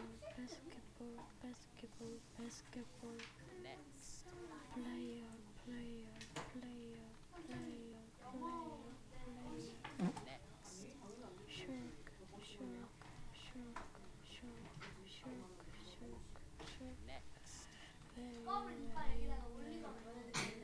basketball, basketball, basketball. Next. Player, player, player, player, player, player. Next. Shark, shark, shark, shark, shark, shark, shark. Next. Very, very, very,